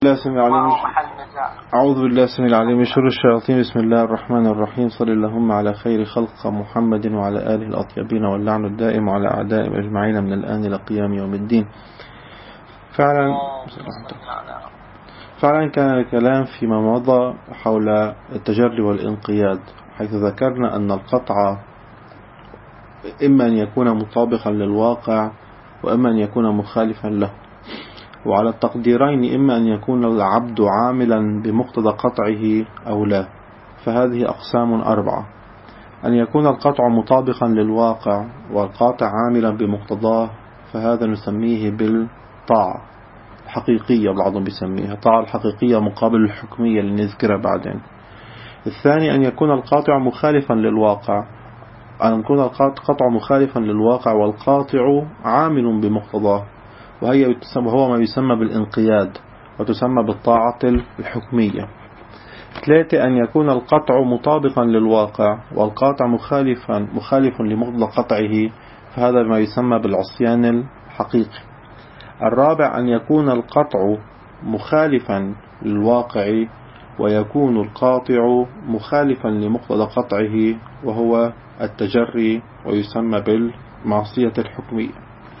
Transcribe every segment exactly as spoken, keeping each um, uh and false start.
الله السميع العليم. أعوذ بالله السميع العليم من شر الشياطين. بسم الله الرحمن الرحيم. صل اللهم على خير خلق محمد وعلى آله الأطيبين، واللعن الدائم على أعدائهم أجمعين من الآن إلى قيام يوم الدين. فعلا فعلا كان الكلام فيما مضى حول التجري والانقياد، حيث ذكرنا أن القطع إما أن يكون مطابقا للواقع وإما أن يكون مخالفا له، وعلى التقديرين إما أن يكون العبد عاملا بمقتضى قطعه أو لا. فهذه أقسام أربعة: أن يكون القطع مطابقا للواقع والقاطع عاملا بمقتضاه، فهذا نسميه بالطاعة الحقيقية، بعضهم بيسميها طاعة الحقيقية مقابل الحكمية اللي نذكرها بعدين. الثاني أن يكون القاطع مخالفا للواقع، أن يكون القطع مخالفا للواقع والقاطع عامل بمقتضاه، وهي وهو ما يسمى بالانقياد وتسمى بالطاعة الحكمية. ثلاثة أن يكون القطع مطابقا للواقع والقاطع مخالفا مخالف لمقتضى قطعه، فهذا ما يسمى بالعصيان الحقيقي. الرابع أن يكون القطع مخالفا للواقع ويكون القاطع مخالفا لمقتضى قطعه، وهو التجري ويسمى بالمعصية الحكمية.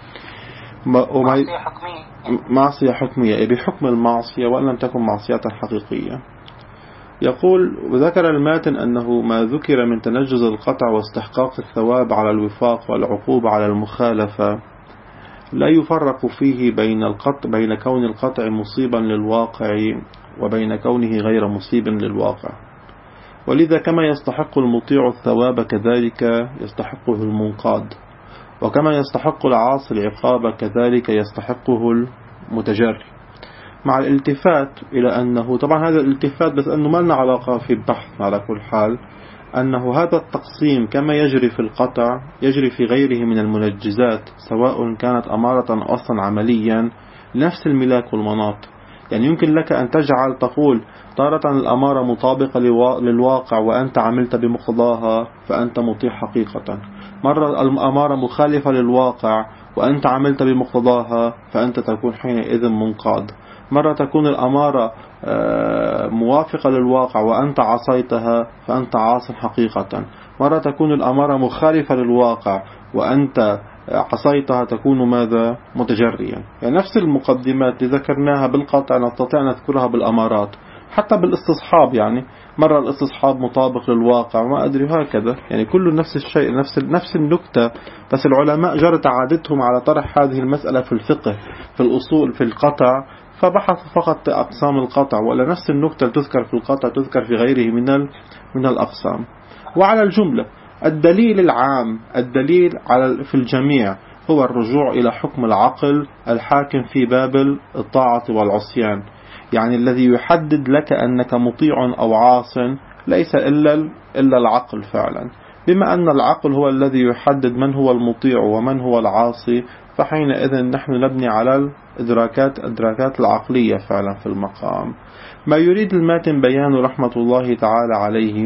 معصية حكمية معصية حكمية بحكم المعصية وأن لم تكن معصية حقيقية. يقول وذكر الماتن أنه ما ذكر من تنجز القطع واستحقاق الثواب على الوفاق والعقوبة على المخالفة لا يفرق فيه بين القطع بين كون القطع مصيبا للواقع وبين كونه غير مصيب للواقع، ولذا كما يستحق المطيع الثواب كذلك يستحقه المنقاد، وكما يستحق العاصي العقاب كذلك يستحقه المتجري، مع الالتفات إلى أنه طبعا هذا الالتفات بس أنه ما لنا علاقة في البحث على كل حال، أنه هذا التقسيم كما يجري في القطع يجري في غيره من المنجزات، سواء كانت أمارة أصلا عمليا نفس الملاك والمناط. يعني يمكن لك أن تجعل تقول تارة الأمارة مطابقة للواقع وأنت عملت بمقتضاها فأنت مطيع حقيقة، مرة الأمارة مخالفة للواقع وأنت عملت بمقتضاها فأنت تكون حينئذ منقاد، مرة تكون الأمارة موافقة للواقع وأنت عصيتها فأنت عاص حقيقة، مرة تكون الأمارة مخالفة للواقع وأنت عصيتها تكون ماذا؟ متجريا. يعني نفس المقدمات اللي ذكرناها بالقطع نستطيع نذكرها بالأمارات، حتى بالاستصحاب، يعني مرة الاستصحاب مطابق للواقع ما أدري هكذا، يعني كله نفس الشيء، نفس نفس النكتة، بس العلماء جرت عادتهم على طرح هذه المسألة في الفقه في الأصول في القطع، فبحثوا فقط أقسام القطع، ولا نفس النكتة تذكر في القطع تذكر في غيره من من الأقسام. وعلى الجملة الدليل العام الدليل على في الجميع هو الرجوع إلى حكم العقل الحاكم في باب الطاعة والعصيان، يعني الذي يحدد لك أنك مطيع أو عاص ليس إلا إلا العقل فعلا. بما أن العقل هو الذي يحدد من هو المطيع ومن هو العاصي، فحينئذ نحن نبني على الإدراكات الإدراكات العقلية فعلا في المقام. ما يريد الماتن بيان رحمة الله تعالى عليه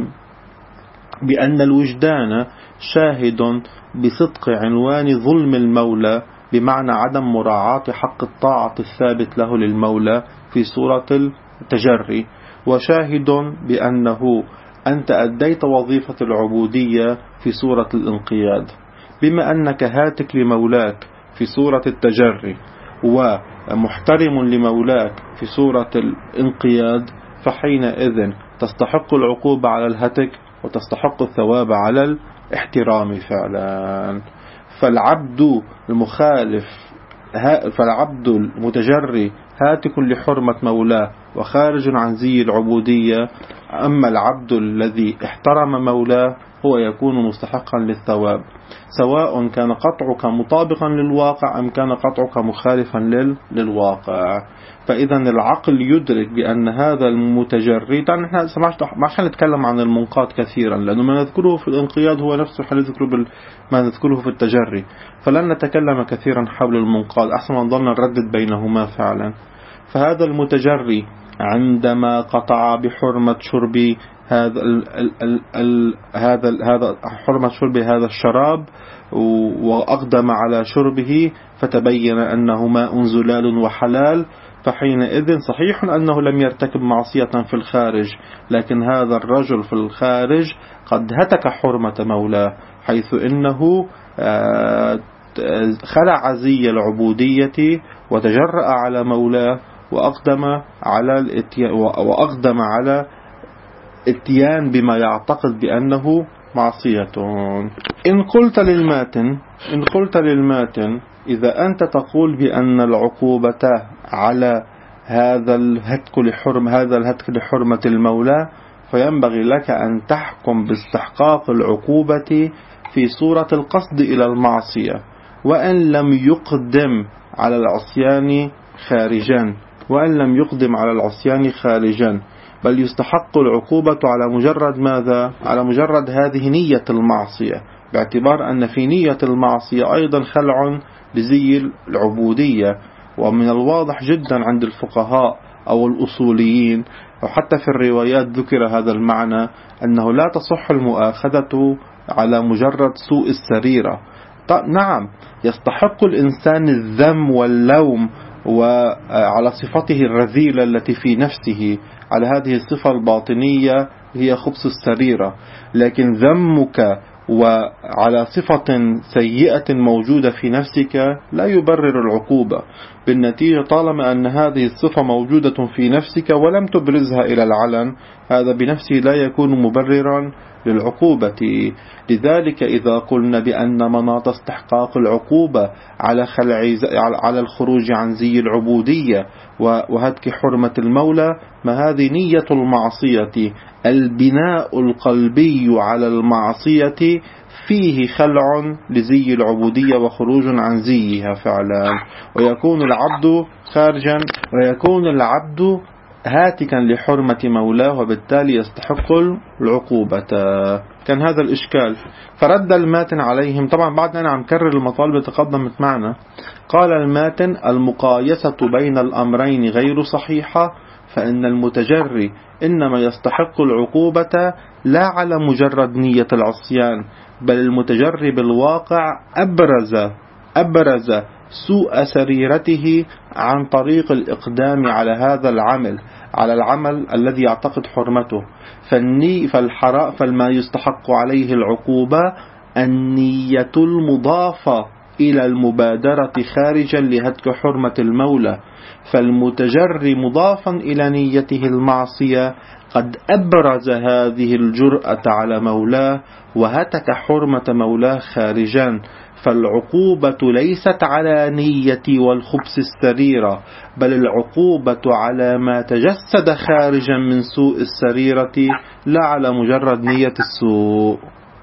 بأن الوجدان شاهد بصدق عنوان ظلم المولى، بمعنى عدم مراعاة حق الطاعة الثابت له للمولى في صورة التجري، وشاهد بأنه أنت أديت وظيفة العبودية في صورة الانقياد. بما أنك هاتك لمولاك في صورة التجري ومحترم لمولاك في صورة الانقياد، فحينئذ تستحق العقوبة على الهتك وتستحق الثواب على الاحترام فعلا. فالعبد المخالف فالعبد المتجري هاتك لحرمة مولاه وخارج عن زي العبودية، أما العبد الذي احترم مولاه هو يكون مستحقا للثواب، سواء كان قطعك مطابقا للواقع أم كان قطعك مخالفا للواقع. فإذا العقل يدرك بأن هذا المتجري، نحن ما حنتكلم عن المنقاد كثيرا لأنه ما نذكره في الانقياد هو نفسه حنذكره بال... ما نذكره في التجري، فلن نتكلم كثيرا حول المنقاد، أحسن ما نظلنا نردد بينهما فعلا. فهذا المتجري عندما قطع بحرمة شرب هذا ال ال ال ال هذا ال هذا حرمة شرب هذا الشراب وأقدم على شربه فتبين أنه ماء زلال وحلال، فحينئذ صحيح أنه لم يرتكب معصية في الخارج، لكن هذا الرجل في الخارج قد هتك حرمة مولاه، حيث إنه خلع زي العبودية وتجرأ على مولاه وأقدم على الاتيان وأقدم على اتيان بما يعتقد بأنه معصية. إن قلت للماتن إن قلت للماتن إذا أنت تقول بأن العقوبة على هذا الهتك لحرم هذا الهتك لحرمة المولى، فينبغي لك أن تحكم باستحقاق العقوبة في صورة القصد إلى المعصية، وأن لم يقدم على العصيان خارجا وأن لم يقدم على العصيان خارجا بل يستحق العقوبة على مجرد ماذا؟ على مجرد هذه نية المعصية، باعتبار أن في نية المعصية أيضا خلع لزي العبودية. ومن الواضح جدا عند الفقهاء أو الأصوليين وحتى في الروايات ذكر هذا المعنى، أنه لا تصح المؤاخذة على مجرد سوء السريرة. نعم، يستحق الإنسان الذم واللوم وعلى صفته الرذيلة التي في نفسه، على هذه الصفة الباطنية هي خبث السريرة، لكن ذمك وعلى صفة سيئة موجودة في نفسك لا يبرر العقوبة. بالنتيجة طالما أن هذه الصفة موجودة في نفسك ولم تبرزها إلى العلن، هذا بنفسه لا يكون مبررا للعقوبة. لذلك إذا قلنا بأن مناط استحقاق العقوبة على خلع على الخروج عن زي العبودية وهتك حرمة المولى، ما هذه نية المعصية، البناء القلبي على المعصية فيه خلع لزي العبودية وخروج عن زيها فعلا، ويكون العبد خارجا ويكون العبد هاتكا لحرمة مولاه، وبالتالي يستحق العقوبة. كان هذا الإشكال. فرد الماتن عليهم، طبعا بعد أن عم كرر المطالب تقدمت معنا. قال الماتن: المقايسة بين الأمرين غير صحيحة، فإن المتجري إنما يستحق العقوبة لا على مجرد نية العصيان، بل المتجري بالواقع أبرز أبرز سوء سريرته عن طريق الإقدام على هذا العمل على العمل الذي يعتقد حرمته. فالني فالحراء فالما يستحق عليه العقوبة النية المضافة إلى المبادرة خارجا لهتك حرمة المولى، فالمتجري مضافا إلى نيته المعصية قد أبرز هذه الجرأة على مولاه وهتك حرمة مولاه خارجا. فالعقوبة ليست على نية والخبث السريرة، بل العقوبة على ما تجسد خارجا من سوء السريرة لا على مجرد نية السوء.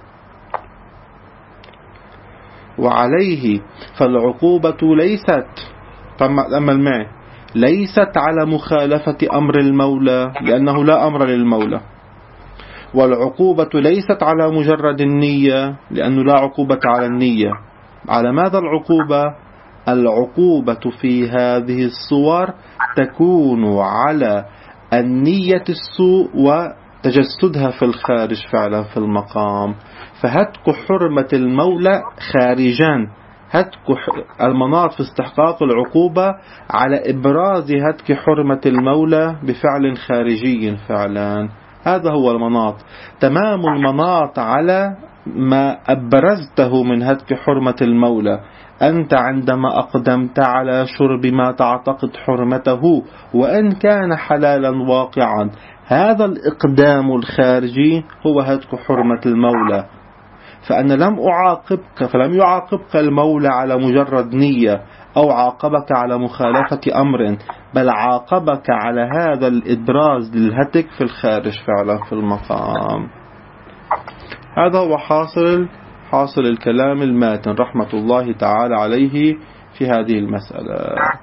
وعليه فالعقوبة ليست أما المعنى ليست على مخالفة أمر المولى، لأنه لا أمر للمولى، والعقوبة ليست على مجرد النية، لأنه لا عقوبة على النية. على ماذا العقوبة؟ العقوبة في هذه الصور تكون على النية السوء وتجسدها في الخارج فعلا في المقام. فهتك حرمة المولى خارجا، هتك المناط في استحقاق العقوبة على إبراز هتك حرمة المولى بفعل خارجي فعلا. هذا هو المناط، تمام المناط على ما أبرزته من هتك حرمة المولى. أنت عندما أقدمت على شرب ما تعتقد حرمته وإن كان حلالا واقعا، هذا الإقدام الخارجي هو هتك حرمة المولى. فأنا لم أعاقبك فلم يعاقبك المولى على مجرد نية أو عاقبك على مخالفة أمر، بل عاقبك على هذا الإبراز للهتك في الخارج فعلا في المقام. هذا هو حاصل حاصل الكلام الماتن رحمة الله تعالى عليه في هذه المسألة.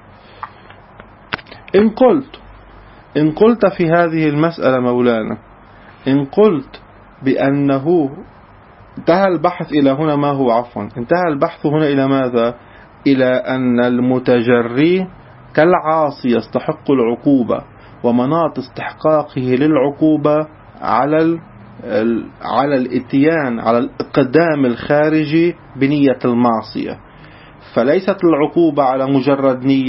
إن قلت إن قلت في هذه المسألة مولانا، إن قلت بأنه انتهى البحث إلى هنا ما هو عفوا انتهى البحث هنا إلى ماذا؟ إلى أن المتجري كالعاصي يستحق العقوبة، ومناط استحقاقه للعقوبة على على الاتيان على الإقدام الخارجي بنية المعصية. فليست العقوبة على مجرد نية،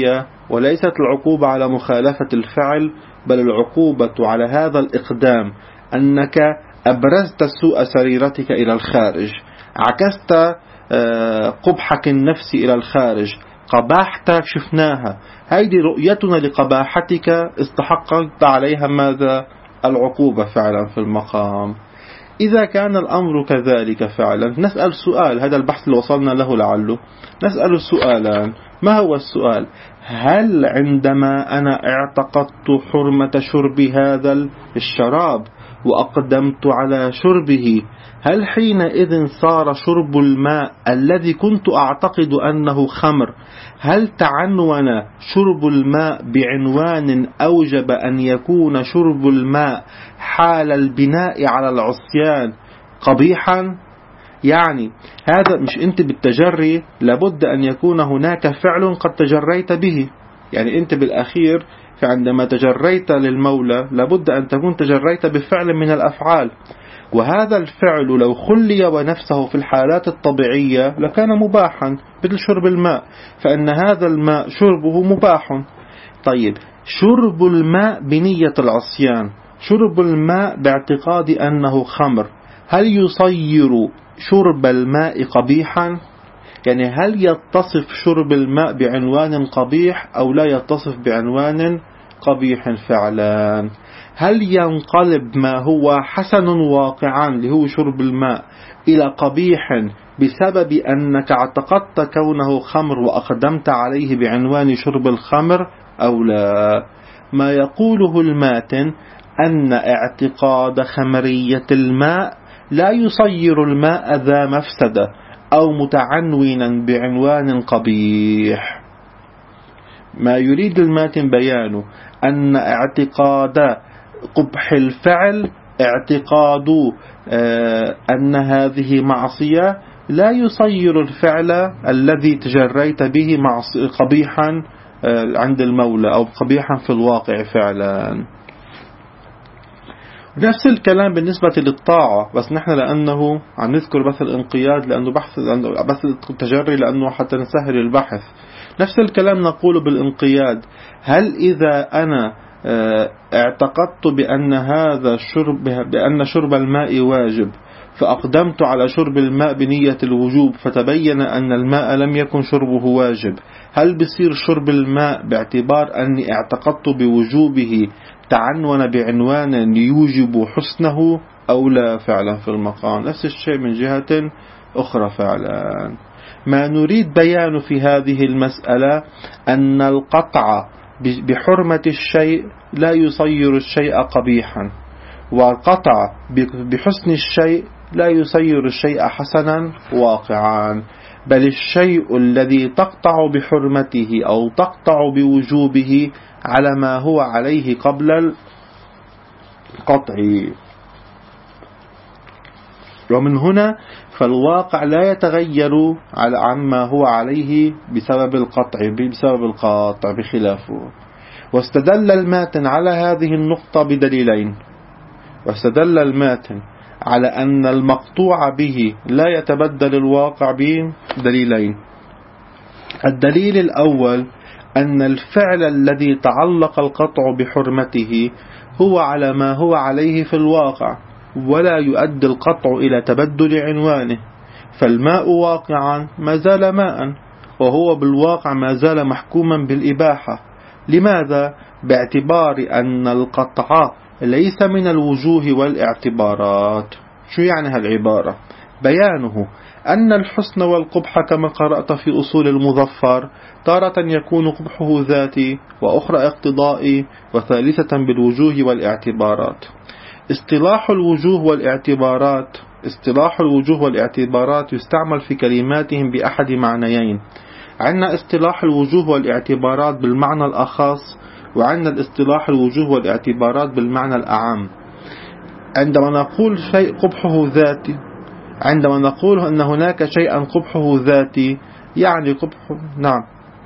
وليست العقوبة على مخالفة الفعل، بل العقوبة على هذا الإقدام، أنك أبرزت سوء سريرتك إلى الخارج، عكست قبحك النفسي إلى الخارج، قباحتك شفناها، هذه رؤيتنا لقباحتك استحقت عليها ماذا؟ العقوبة فعلا في المقام. إذا كان الأمر كذلك فعلا نسأل سؤال، هذا البحث اللي وصلنا له لعله، نسأل سؤالا. ما هو السؤال؟ هل عندما أنا اعتقدت حرمة شرب هذا الشراب وأقدمت على شربه، هل حينئذ صار شرب الماء الذي كنت أعتقد أنه خمر، هل تعنون شرب الماء بعنوان أوجب أن يكون شرب الماء حال البناء على العصيان قبيحا؟ يعني هذا مش أنت بالتجري لابد أن يكون هناك فعل قد تجريت به، يعني أنت بالأخير فعندما تجريت للمولى لابد أن تكون تجريت بفعل من الأفعال، وهذا الفعل لو خلي ونفسه في الحالات الطبيعية لكان مباحا مثل شرب الماء، فإن هذا الماء شربه مباح. طيب شرب الماء بنية العصيان، شرب الماء باعتقاد أنه خمر، هل يصير شرب الماء قبيحا؟ يعني هل يتصف شرب الماء بعنوان قبيح أو لا يتصف بعنوان قبيح فعلا؟ هل ينقلب ما هو حسن واقعا اللي هو شرب الماء إلى قبيح بسبب أنك اعتقدت كونه خمر وأقدمت عليه بعنوان شرب الخمر أو لا؟ ما يقوله الماتن أن اعتقاد خمرية الماء لا يصير الماء ذا مفسدة أو متعنونا بعنوان قبيح. ما يريد الماتن بيانه أن اعتقاد قبح الفعل اعتقاد أن هذه معصية لا يصير الفعل الذي تجريت به قبيحا عند المولى أو قبيحا في الواقع فعلا. نفس الكلام بالنسبة للطاعة، بس نحن لأنه عم نذكر بس الانقياد لأنه بحث بس التجري لأنه حتى نسهل البحث. نفس الكلام نقول بالانقياد. هل إذا أنا اعتقدت بأن هذا الشرب بأن شرب الماء واجب فأقدمت على شرب الماء بنية الوجوب فتبين أن الماء لم يكن شربه واجب، هل بصير شرب الماء باعتبار أني اعتقدت بوجوبه تعنون بعنوان يوجب حسنه أو لا فعلا في المقام؟ نفس الشيء من جهة أخرى فعلا. ما نريد بيان في هذه المسألة أن القطع بحرمة الشيء لا يصير الشيء قبيحا، والقطع بحسن الشيء لا يصير الشيء حسنا واقعا، بل الشيء الذي تقطع بحرمته أو تقطع بوجوبه على ما هو عليه قبل القطع. ومن هنا فالواقع لا يتغير عما هو عليه بسبب القطع بسبب القاطع بخلافه. واستدل الماتن على هذه النقطة بدليلين. واستدل الماتن على أن المقطوع به لا يتبدل الواقع بدليلين. الدليل الأول أن الفعل الذي تعلق القطع بحرمته هو على ما هو عليه في الواقع، ولا يؤدي القطع إلى تبدل عنوانه، فالماء واقعا ما زال ماء، وهو بالواقع ما زال محكوما بالإباحة. لماذا؟ باعتبار أن القطع ليس من الوجوه والاعتبارات. شو يعني هالعبارة؟ بيانه أن الحسن والقبح كما قرأت في أصول المظفر تارة يكون قبحه ذاتي، وأخرى اقتضائي، وثالثة بالوجوه والاعتبارات. اصطلاح الوجوه والاعتبارات اصطلاح الوجوه والاعتبارات يستعمل في كلماتهم بأحد معنيين. عندنا اصطلاح الوجوه والاعتبارات بالمعنى الأخص، وعندنا الاصطلاح الوجوه والاعتبارات بالمعنى الأعم. عندما نقول شيء قبحه ذاتي، عندما نقول أن هناك شيئا قبحه ذاتي يعني قبحه نعم.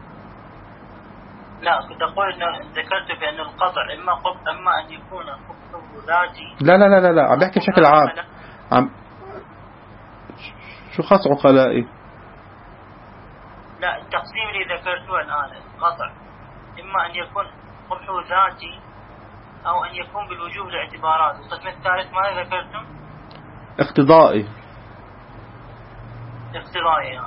لا كنت أقول أنه ذكرت بأن القطع إما قبح أما أن يكون قبحه ذاتي. لا لا لا لا لا عم بحكي بشكل عام. عم شو خاص عقلائي؟ لا التقسيم اللي ذكرته الآن القطع إما أن يكون قبحه ذاتي أو أن يكون بالوجوه الاعتبارات. والقسم الثالث ماذا ذكرتم؟ اقتضائي. اقتضائي.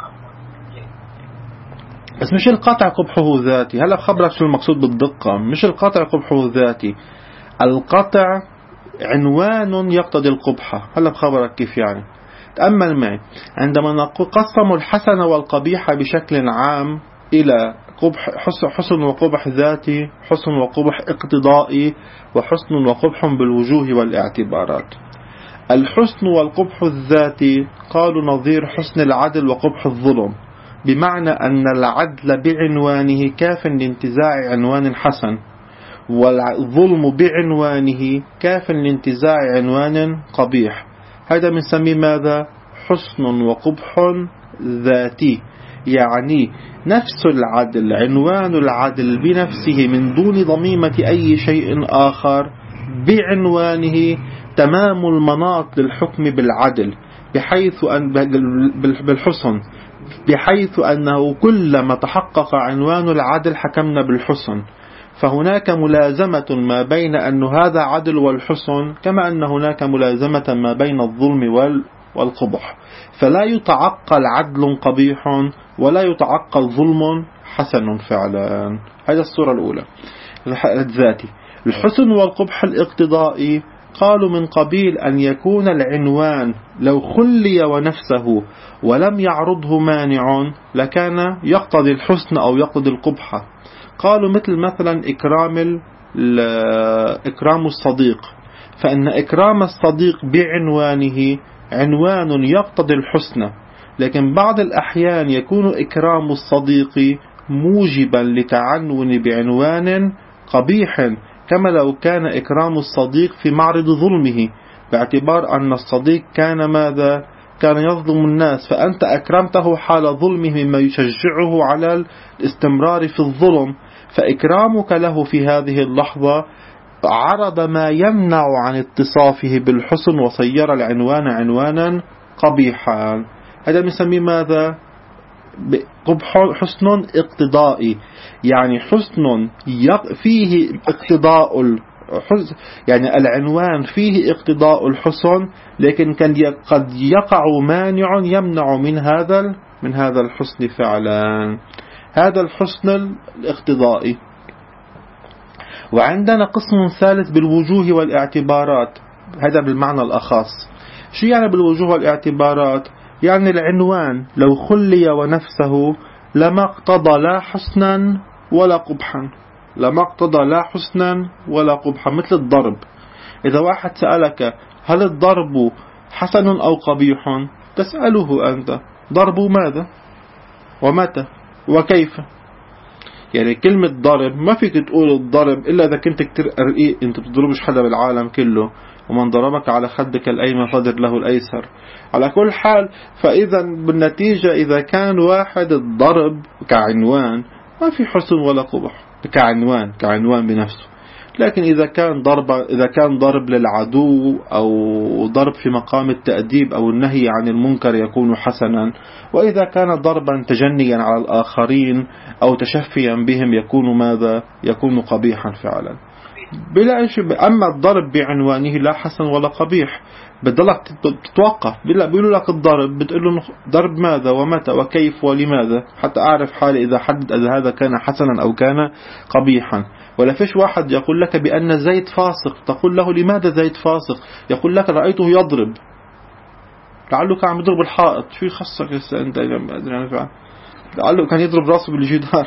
بس مش القطع قبحه ذاتي. هلا بخبرك شو المقصود بالدقة. مش القطع قبحه ذاتي، القطع عنوان يقتضي القبحة. هلا بخبرك كيف يعني. تأمل معي، عندما نقول قسموا الحسن والقبيح بشكل عام إلى قبح حسن وقبح ذاتي، حسن وقبح اقتضائي، وحسن وقبح بالوجوه والاعتبارات. الحسن والقبح الذاتي قالوا نظير حسن العدل وقبح الظلم، بمعنى أن العدل بعنوانه كاف لانتزاع عنوان حسن، والظلم بعنوانه كاف لانتزاع عنوان قبيح. هذا بنسميه ماذا؟ حسن وقبح ذاتي، يعني نفس العدل، عنوان العدل بنفسه من دون ضميمة أي شيء آخر، بعنوانه تمام المناط للحكم بالعدل، بحيث أن بالحسن، بحيث أنه كلما تحقق عنوان العدل حكمنا بالحسن. فهناك ملازمة ما بين أن هذا عدل والحسن، كما أن هناك ملازمة ما بين الظلم والقبح. فلا يتعقل عدل قبيح ولا يتعقل ظلم حسن فعلا. هذه الصورة الأولى الذاتي. الحسن والقبح الاقتضائي قالوا من قبيل أن يكون العنوان لو خلي ونفسه ولم يعرضه مانع لكان يقتضي الحسن أو يقتضي القبح. قالوا مثل مثلا إكرام إكرام الصديق، فإن إكرام الصديق بعنوانه عنوان يقتضي الحسن، لكن بعض الأحيان يكون إكرام الصديق موجبا لتعنون بعنوان قبيح، كما لو كان إكرام الصديق في معرض ظلمه، باعتبار أن الصديق كان ماذا؟ كان يظلم الناس، فأنت أكرمته حال ظلمه مما يشجعه على الاستمرار في الظلم، فإكرامك له في هذه اللحظة عرض ما يمنع عن اتصافه بالحسن وصير العنوان عنوانا قبيحا. هذا نسميه ماذا؟ حسن اقتضائي، يعني حسن فيه اقتضاء الحسن، يعني العنوان فيه اقتضاء الحسن، لكن كان قد يقع مانع يمنع من هذا من هذا الحسن فعلا. هذا الحسن الاقتضائي. وعندنا قسم ثالث بالوجوه والاعتبارات، هذا بالمعنى الأخص. شو يعني بالوجوه والاعتبارات؟ يعني العنوان لو خلي ونفسه لما اقتضى لا حسنا ولا قبحا، لما اقتضى لا حسنا ولا قبحا. مثل الضرب، إذا واحد سألك هل الضرب حسن أو قبيح، تسأله أنت ضرب ماذا ومتى وكيف. يعني كلمة ضرب ما فيك تقول الضرب إلا إذا كنت كتير رقيق، أنت بتضربش حدا بالعالم كله، ومن ضربك على خدك الأيمن فضر له الأيسر. على كل حال، فإذا بالنتيجة إذا كان واحد الضرب كعنوان ما في حسن ولا قبح كعنوان كعنوان بنفسه، لكن إذا كان ضرب إذا كان ضرب للعدو أو ضرب في مقام التأديب أو النهي عن المنكر يكون حسنا، وإذا كان ضربا تجنيا على الآخرين أو تشفيا بهم يكون ماذا؟ يكون قبيحا فعلا. بلا شيء. أما الضرب بعنوانه لا حسن ولا قبيح، بدلك تتوقف. بيقولوا لك الضرب، بتقول له ضرب ماذا ومتى وكيف ولماذا، حتى أعرف حالي إذا حدد إذا هذا كان حسنا أو كان قبيحا. ولا فيش واحد يقول لك بأن زيد فاسق تقول له لماذا زيد فاسق؟ يقول لك رأيته يضرب، لعله كان عم يضرب الحائط. شو يخصك هسه أنت؟ لعله كان يضرب راسه بالجدار.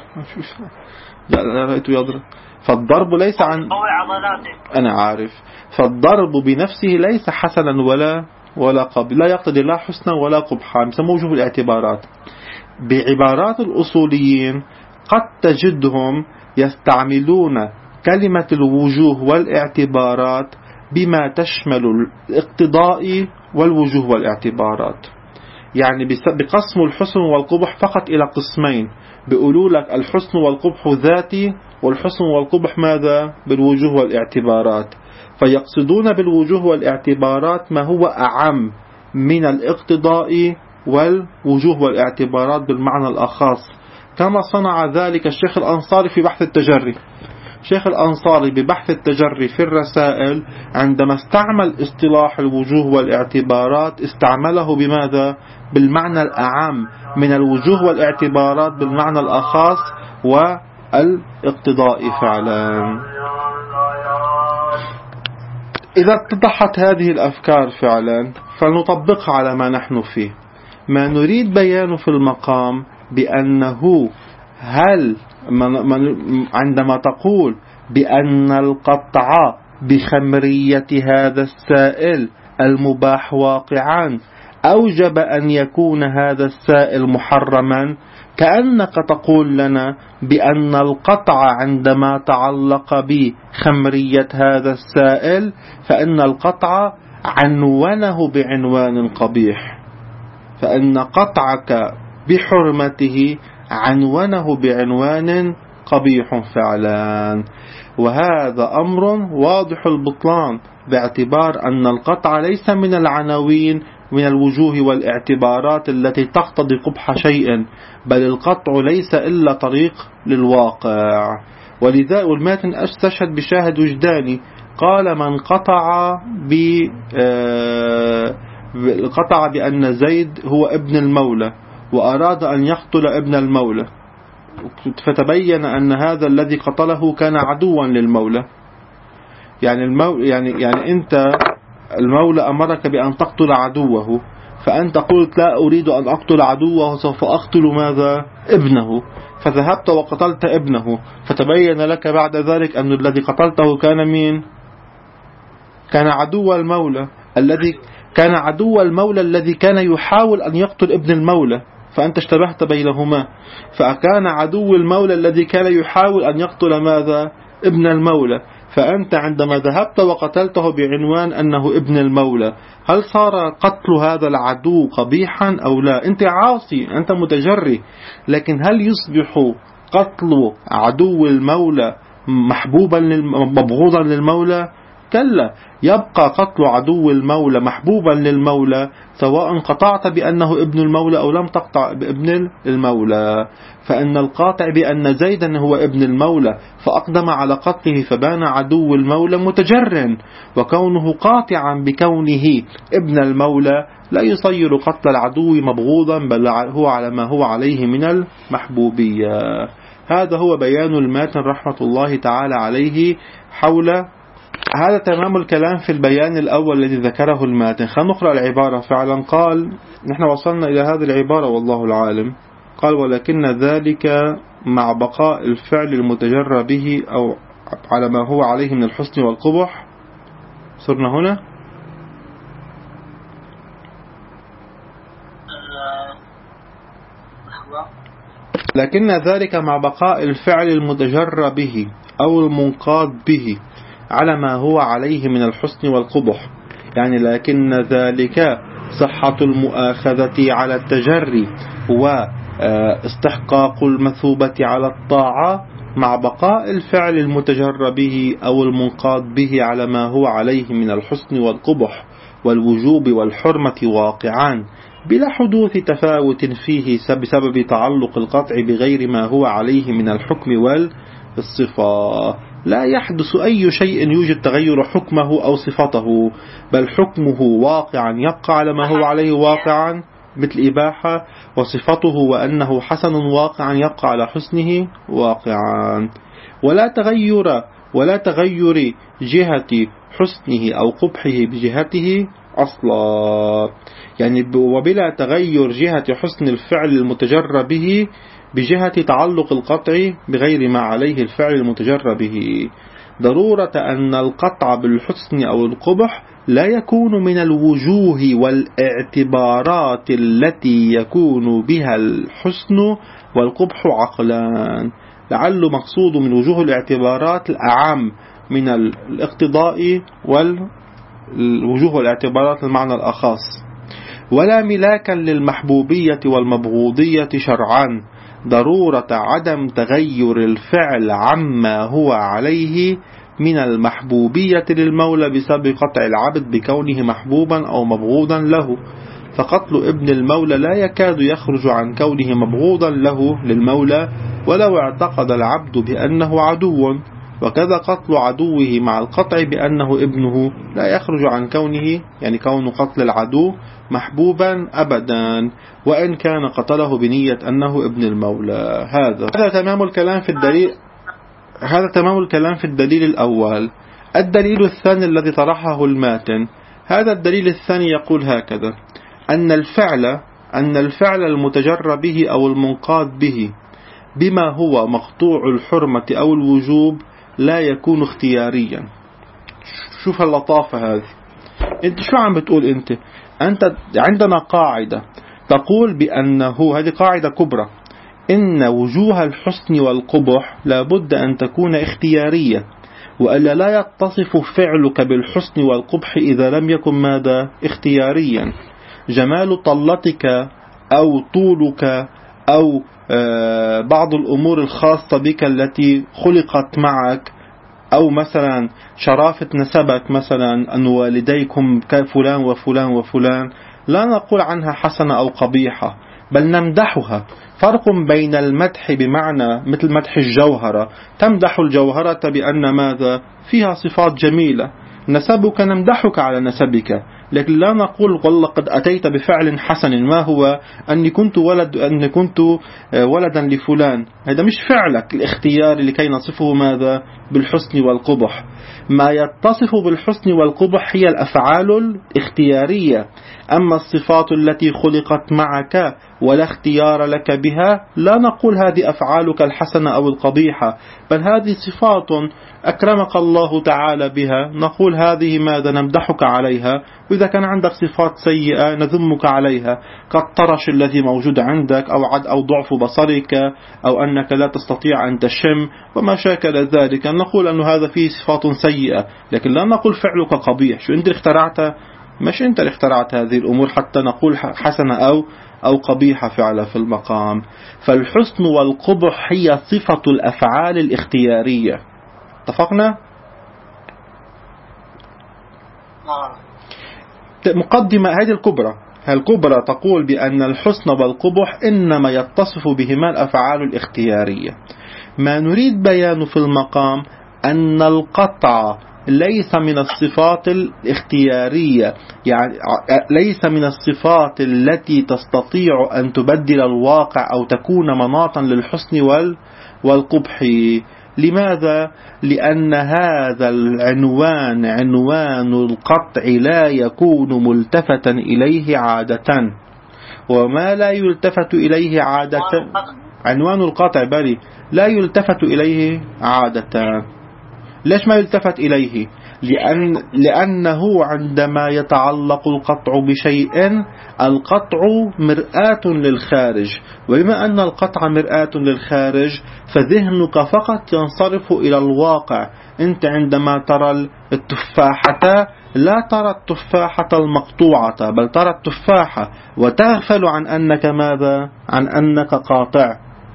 رأيته يضرب. فالضرب ليس عن أنا عارف. فالضرب بنفسه ليس حسنا ولا ولا قبيح، لا يقتضي لا حسنا ولا قبحا. يسموه وجوه الاعتبارات. بعبارات الأصوليين قد تجدهم يستعملون كلمة الوجوه والاعتبارات بما تشمل الاقتضاء والوجوه والاعتبارات، يعني بقسم الحسن والقبح فقط إلى قسمين. بيقولوا لك الحسن والقبح ذاتي، والحسن والقبح ماذا؟ بالوجوه والاعتبارات. فيقصدون بالوجوه والاعتبارات ما هو أعم من الاقتضاء والوجوه والاعتبارات بالمعنى الأخص، كما صنع ذلك الشيخ الأنصاري في بحث التجري. شيخ الأنصاري ببحث التجري في الرسائل عندما استعمل اصطلاح الوجوه والاعتبارات استعمله بماذا؟ بالمعنى الأعم من الوجوه والاعتبارات بالمعنى الأخص والاقتضائي فعلا. إذا اتضحت هذه الأفكار فعلا فلنطبقها على ما نحن فيه. ما نريد بيانه في المقام بأنه هل عندما تقول بأن القطع بخمرية هذا السائل المباح واقعا أوجب أن يكون هذا السائل محرما، كأنك تقول لنا بأن القطع عندما تعلق بخمرية هذا السائل فإن القطع عنوانه بعنوان قبيح، فإن قطعك بحرمته عنوانه بعنوان قبيح فعلا. وهذا أمر واضح البطلان باعتبار أن القطع ليس من العناوين من الوجوه والاعتبارات التي تقتضي قبح شيء، بل القطع ليس إلا طريق للواقع. ولذا الماتن استشهد بشاهد وجداني قال من قطع ب قطع بأن زيد هو ابن المولى وأراد أن يقتل ابن المولى، فتبين أن هذا الذي قتله كان عدوا للمولى. يعني المولى يعني يعني أنت المولى أمرك بأن تقتل عدوه، فأنت قلت لا أريد أن أقتل عدوه سوف أقتل ماذا؟ ابنه، فذهبت وقتلت ابنه، فتبين لك بعد ذلك أن الذي قتلته كان مين؟ كان عدو المولى الذي كان عدو المولى الذي كان يحاول أن يقتل ابن المولى، فأنت اشتبهت بينهما. فكان عدو المولى الذي كان يحاول أن يقتل ماذا؟ ابن المولى. فأنت عندما ذهبت وقتلته بعنوان أنه ابن المولى، هل صار قتل هذا العدو قبيحا أو لا؟ أنت عاصي، أنت متجري، لكن هل يصبح قتل عدو المولى محبوبا مبغوضا للمولى؟ كلا، يبقى قتل عدو المولى محبوبا للمولى سواء قطعت بأنه ابن المولى أو لم تقطع بابن المولى. فإن القاطع بأن زيدا هو ابن المولى فأقدم على قتله فبان عدو المولى متجر، وكونه قاطعا بكونه ابن المولى لا يصير قتل العدو مبغوضا، بل هو على ما هو عليه من المحبوبية. هذا هو بيان الماتن رحمة الله تعالى عليه حول هذا. تمام الكلام في البيان الأول الذي ذكره الماتن. خلينا نقرأ العبارة فعلا. قال نحن وصلنا إلى هذه العبارة والله العالم. قال ولكن ذلك مع بقاء الفعل المتجرى به أو على ما هو عليه من الحسن والقبح. صرنا هنا لكن ذلك مع بقاء الفعل المتجرى به أو المنقاد به على ما هو عليه من الحسن والقبح. يعني لكن ذلك صحة المؤاخذة على التجري واستحقاق المثوبة على الطاعة مع بقاء الفعل المتجرى به أو المنقاد به على ما هو عليه من الحسن والقبح والوجوب والحرمة واقعان بلا حدوث تفاوت فيه بسبب تعلق القطع بغير ما هو عليه من الحكم والصفة. لا يحدث أي شيء يوجد تغير حكمه أو صفته، بل حكمه واقعا يبقى على ما هو عليه واقعا مثل إباحة، وصفته وأنه حسن واقعا يبقى على حسنه واقعا، ولا تغير ولا تغير جهة حسنه أو قبحه بجهته أصلا. يعني وبلا تغير جهة حسن الفعل المتجرى به بجهة تعلق القطع بغير ما عليه الفعل المتجرى به. ضرورة أن القطع بالحسن أو القبح لا يكون من الوجوه والاعتبارات التي يكون بها الحسن والقبح عقلان. لعل مقصود من وجوه الاعتبارات الأعم من الاقتضاء والوجوه والاعتبارات المعنى الأخص. ولا ملاكا للمحبوبية والمبغوضية شرعا. ضرورة عدم تغير الفعل عما هو عليه من المحبوبية للمولى بسبب قطع العبد بكونه محبوبا أو مبغوضا له. فقتل ابن المولى لا يكاد يخرج عن كونه مبغوضا له للمولى ولو اعتقد العبد بأنه عدو، وكذا قتل عدوه مع القطع بأنه ابنه لا يخرج عن كونه، يعني كون قتل العدو محبوبا أبدا وإن كان قتله بنية أنه ابن المولى. هذا هذا تمام الكلام في الدليل هذا تمام الكلام في الدليل الأول. الدليل الثاني الذي طرحه الماتن، هذا الدليل الثاني يقول هكذا: أن الفعل أن الفعل المتجر به أو المنقاد به بما هو مقطوع الحرمة أو الوجوب لا يكون اختياريا. شوف اللطافة هذه. انت شو عم بتقول؟ انت انت عندنا قاعدة تقول بأنه، هذه قاعدة كبرى، إن وجوه الحسن والقبح لابد أن تكون اختيارية، وألا لا يتصف فعلك بالحسن والقبح إذا لم يكن ماذا؟ اختياريا. جمال طلتك أو طولك أو بعض الأمور الخاصة بك التي خلقت معك، أو مثلا شرافة نسبك، مثلا أن والديكم كفلان وفلان وفلان، لا نقول عنها حسنة أو قبيحة بل نمدحها. فرق بين المدح بمعنى مثل مدح الجوهرة، تمدح الجوهرة بأن ماذا؟ فيها صفات جميلة. نسبك نمدحك على نسبك، لكن لا نقول والله قد أتيت بفعل حسن، ما هو أني كنت ولد أني كنت ولدا لفلان. هذا مش فعلك الاختياري لكي نصفه ماذا؟ بالحسن والقبح. ما يتصف بالحسن والقبح هي الأفعال الاختيارية، أما الصفات التي خلقت معك ولا اختيار لك بها لا نقول هذه أفعالك الحسنة أو القبيحة، بل هذه صفات أكرمك الله تعالى بها، نقول هذه ماذا؟ نمدحك عليها. وإذا كان عندك صفات سيئة نذمك عليها، كالطرش الذي موجود عندك، أو عد أو ضعف بصرك، أو أنك لا تستطيع أن تشم وما شاكل ذلك، نقول أن هذا فيه صفات سيئة، لكن لا نقول فعلك قبيح. شو أنت اخترعت؟ مش أنت اللي اخترعت هذه الأمور حتى نقول حسنة أو أو قبيحة فعلا في المقام. فالحسن والقبح هي صفة الأفعال الاختيارية. اتفقنا؟ مقدمة هذه الكبرى الكبرى تقول بأن الحسن والقبح إنما يتصف بهما الأفعال الاختيارية. ما نريد بيانه في المقام أن القطع ليس من الصفات الاختيارية، يعني ليس من الصفات التي تستطيع أن تبدل الواقع أو تكون مناطا للحسن والقبح. لماذا؟ لأن هذا العنوان عنوان القطع لا يكون ملتفتا إليه عادة، وما لا يلتفت إليه عادة عنوان القطع بل لا يلتفت إليه عادة. ليش ما يلتفت إليه؟ لأن لأنه عندما يتعلق القطع بشيء، القطع مرآة للخارج، وبما أن القطع مرآة للخارج فذهنك فقط ينصرف إلى الواقع. أنت عندما ترى التفاحة لا ترى التفاحة المقطوعة بل ترى التفاحة، وتغفل عن أنك ماذا؟ عن أنك قاطع.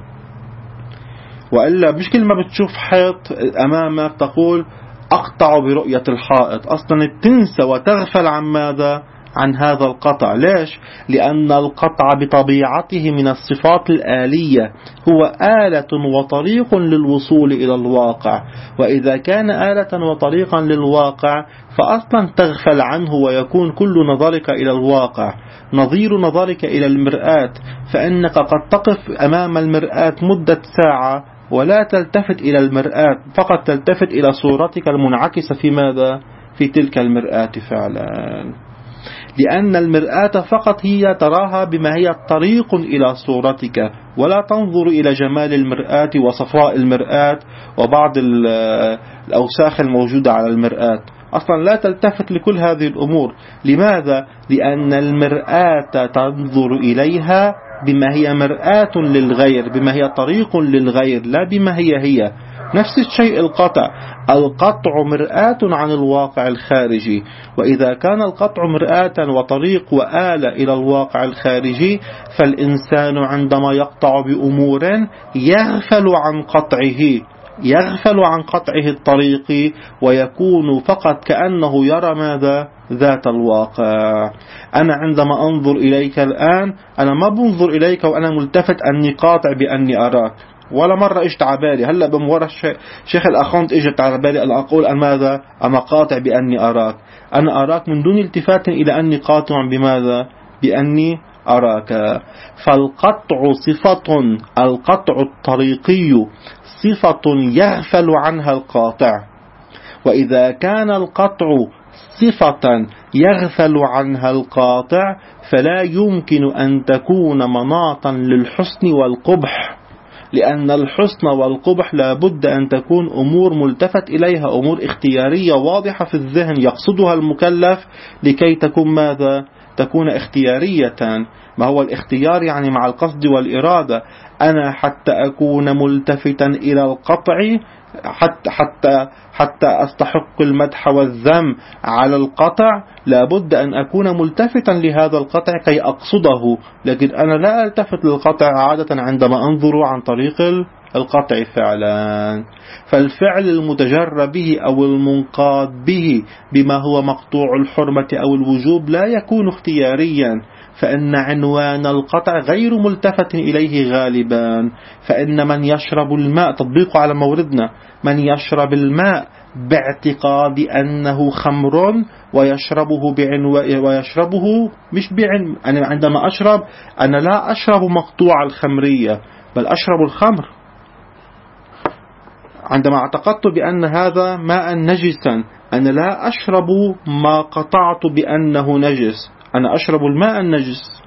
وإلا مش كل ما بتشوف حيط أمامك تقول أقطع برؤية الحائط، أصلا تنسى وتغفل عن ماذا؟ عن هذا القطع. ليش؟ لأن القطع بطبيعته من الصفات الآلية، هو آلة وطريق للوصول إلى الواقع، وإذا كان آلة وطريقا للواقع فأصلا تغفل عنه ويكون كل نظرك إلى الواقع نظير نظرك إلى المرآة، فإنك قد تقف أمام المرآة مدة ساعة ولا تلتفت إلى المرآة، فقط تلتفت إلى صورتك المنعكسة في ماذا؟ في تلك المرآة فعلا. لأن المرآة فقط هي تراها بما هي طريق إلى صورتك، ولا تنظر إلى جمال المرآة وصفاء المرآة وبعض الأوساخ الموجودة على المرآة، أصلا لا تلتفت لكل هذه الأمور. لماذا؟ لأن المرآة تنظر إليها بما هي مرآة للغير، بما هي طريق للغير، لا بما هي هي. نفس الشيء القطع، القطع مرآة عن الواقع الخارجي، وإذا كان القطع مرآة وطريق وآلة إلى الواقع الخارجي، فالإنسان عندما يقطع بأمور يغفل عن قطعه، يغفل عن قطعه الطريق ويكون فقط كأنه يرى ماذا؟ ذات الواقع. أنا عندما أنظر إليك الآن أنا ما بنظر إليك وأنا ملتفت أني قاطع بأني أراك، ولا مرة اجت على بالي. هلا بمورا شيخ الأخوانت اجت على بالي أن أقول أن ماذا؟ أنا قاطع بأني أراك. أنا أراك من دون التفات إلى أني قاطع بماذا؟ بأني أراك. فالقطع صفة، القطع الطريقي صفة يغفل عنها القاطع. وإذا كان القطع صفة يغفل عنها القاطع فلا يمكن أن تكون مناطا للحسن والقبح، لأن الحسن والقبح لابد أن تكون أمور ملتفت إليها، أمور اختيارية واضحة في الذهن يقصدها المكلف لكي تكون ماذا؟ تكون اختيارية. ما هو الاختيار؟ يعني مع القصد والإرادة. أنا حتى أكون ملتفتا إلى القطع، حتى حتى حتى أستحق المدح والذم على القطع لابد أن أكون ملتفتا لهذا القطع كي أقصده، لكن أنا لا ألتفت للقطع عادة عندما أنظر عن طريق القطع فعلا. فالفعل المتجر به أو المنقاد به بما هو مقطوع الحرمة أو الوجوب لا يكون اختياريا، فإن عنوان القطع غير ملتفت إليه غالبا. فإن من يشرب الماء، تطبيقه على موردنا، من يشرب الماء باعتقاد أنه خمر ويشربه بعنوان ويشربه مش بعن أنا عندما أشرب أنا لا أشرب مقطوع الخمرية بل أشرب الخمر. عندما اعتقدت بأن هذا ماء نجسا أنا لا أشرب ما قطعت بأنه نجس، أنا أشرب الماء النجس.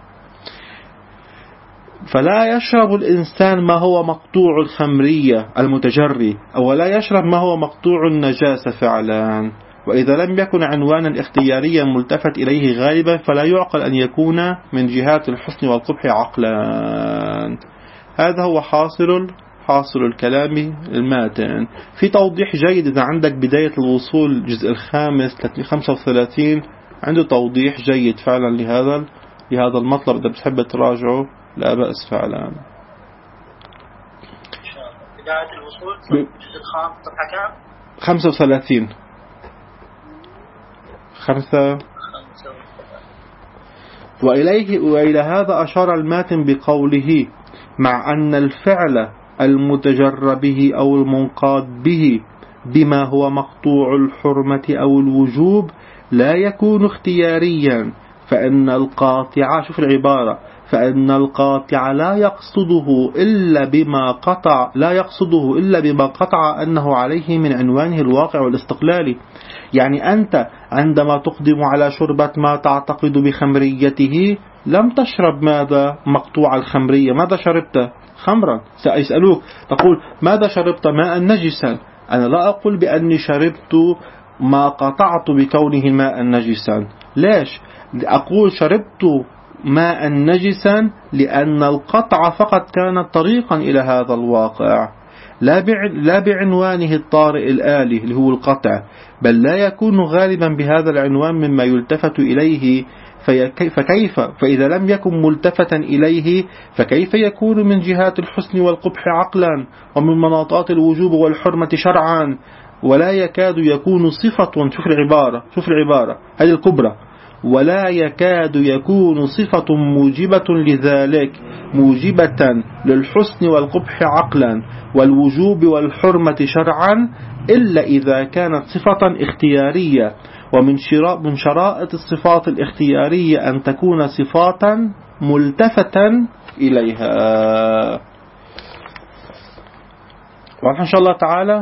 فلا يشرب الإنسان ما هو مقطوع الخمرية المتجري، أو لا يشرب ما هو مقطوع النجاسة فعلا. وإذا لم يكن عنوانا اختياريا ملتفت إليه غالبا فلا يعقل أن يكون من جهات الحسن والقبح عقلا. هذا هو حاصل حاصل الكلام الماتن. في توضيح جيد إذا عندك بداية الوصول الجزء الخامس خمسة وثلاثين عنده توضيح جيد فعلا لهذا لهذا المطلب، إذا بتحب تراجعه لا بأس فعلا. بداية الوصول الجزء الخامس صفحة كام؟ خمسة وثلاثين خمسة. وإليه وإلى هذا أشار الماتن بقوله: مع أن الفعل المتجر به أو المنقاد به بما هو مقطوع الحرمة أو الوجوب لا يكون اختياريا، فإن القاطع، شوف العبارة، فإن القاطع لا يقصده إلا بما قطع لا يقصده إلا بما قطع أنه عليه من عنوانه الواقع والاستقلالي. يعني أنت عندما تقدم على شربة ما تعتقد بخمريته لم تشرب ماذا؟ مقطوع الخمرية. ماذا شربت؟ خمرا. سيسألوك تقول ماذا شربت؟ ماء نجسا. أنا لا أقول بأني شربت ما قطعت بكونه ماء نجسا. ليش؟ أقول شربت ماء نجسا لأن القطع فقط كان طريقا إلى هذا الواقع، لا لا بعنوانه الطارئ الآلي اللي هو القطع، بل لا يكون غالبا بهذا العنوان مما يلتفت إليه. فكيف فإذا لم يكن ملتفتا إليه فكيف يكون من جهات الحسن والقبح عقلا ومن مناطات الوجوب والحرمة شرعا؟ ولا يكاد يكون صفة، شوف العبارة شوف العبارة هذه الكبرى، ولا يكاد يكون صفة موجبة لذلك، موجبة للحسن والقبح عقلا والوجوب والحرمة شرعا، إلا إذا كانت صفة اختيارية. ومن من شرائط الصفات الاختيارية أن تكون صفات ملتفتا إليها. واضح إن شاء الله تعالى.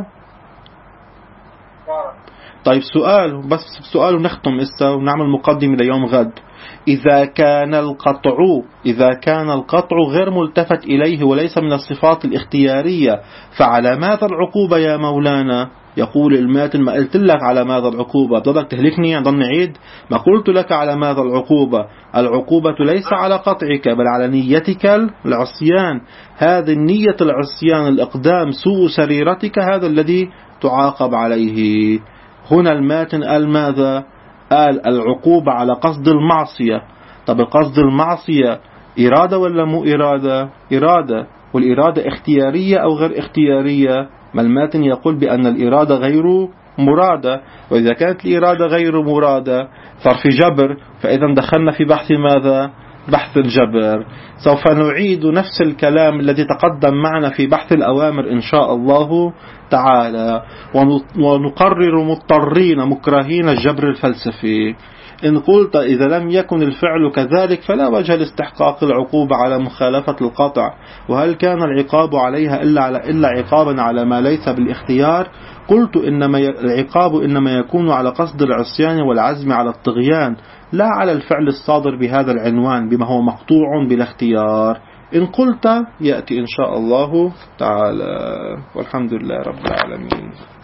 طيب سؤال، بس سؤال ونختم إسا ونعمل مقدمة ليوم غد. إذا كان القطع إذا كان القطع غير ملتفت إليه وليس من الصفات الاختيارية فعلى ماذا العقوبة يا مولانا؟ يقول الماتن: ما قلت لك على ماذا العقوبة؟ بدك تهلكني عن ضمن عيد؟ ما قلت لك على ماذا العقوبة. العقوبة ليس على قطعك بل على نيتك العصيان. هذه النية العصيان، الإقدام، سوء سريرتك، هذا الذي تعاقب عليه. هنا الماتن قال ماذا؟ قال العقوبة على قصد المعصية. طب قصد المعصية إرادة ولا مو إرادة؟ إرادة. والإرادة اختيارية أو غير اختيارية؟ ما الماتن يقول بأن الإرادة غير مرادة، وإذا كانت الإرادة غير مرادة صار في جبر، فإذا دخلنا في بحث ماذا؟ بحث الجبر. سوف نعيد نفس الكلام الذي تقدم معنا في بحث الأوامر إن شاء الله تعالى، ونقرر مضطرين مكرهين الجبر الفلسفي. إن قلت إذا لم يكن الفعل كذلك فلا وجه لاستحقاق العقوبة على مخالفة القطع، وهل كان العقاب عليها إلا, على إلا عقابا على ما ليس بالاختيار؟ قلت إنما العقاب إنما يكون على قصد العصيان والعزم على الطغيان، لا على الفعل الصادر بهذا العنوان بما هو مقطوع بلا اختيار. إن قلت يأتي إن شاء الله تعالى، والحمد لله رب العالمين.